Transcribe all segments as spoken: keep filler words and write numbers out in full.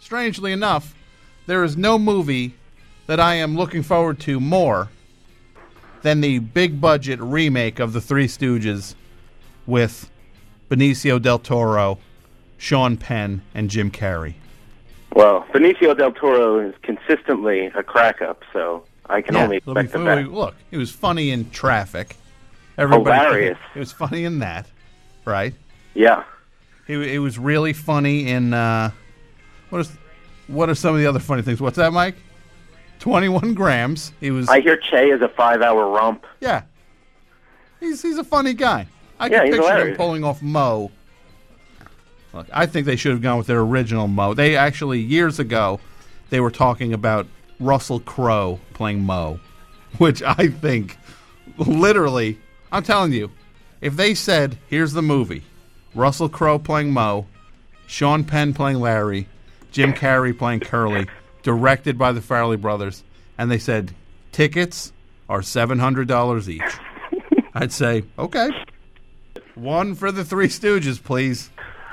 strangely enough, there is no movie that I am looking forward to more than the big-budget remake of The Three Stooges with Benicio del Toro, Sean Penn, and Jim Carrey. Well, Benicio del Toro is consistently a crack-up, so I can yeah, only expect the best. Look, it was funny in Traffic. Everybody, Hilarious. It was funny in that, right? Yeah. It, it was really funny in, uh, what is, what are some of the other funny things? What's that, Mike? twenty-one grams. He was. I hear Che is a five-hour rump. Yeah. He's he's a funny guy. I yeah, can he's picture hilarious. him pulling off Mo. Look, I think they should have gone with their original Mo. They actually, years ago, they were talking about Russell Crowe playing Mo, which I think, literally, I'm telling you, if they said, here's the movie, Russell Crowe playing Mo, Sean Penn playing Larry, Jim Carrey playing Curly, directed by the Farrelly brothers, and they said, tickets are seven hundred dollars each, I'd say, okay. One for the Three Stooges, please.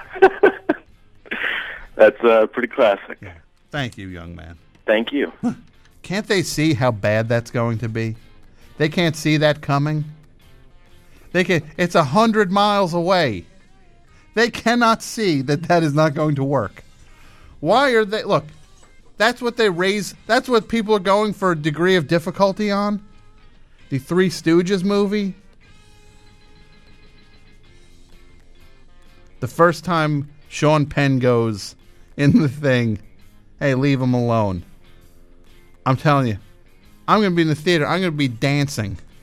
That's uh, pretty classic. Yeah. Thank you, young man. Thank you. Can't they see how bad that's going to be? They can't see that coming. They can. It's a hundred miles away. They cannot see that that is not going to work. Why are they? Look, that's what they raise. That's what people are going for a degree of difficulty on. The Three Stooges movie. The first time Sean Penn goes in the thing, hey, leave him alone. I'm telling you, I'm going to be in the theater. I'm going to be dancing.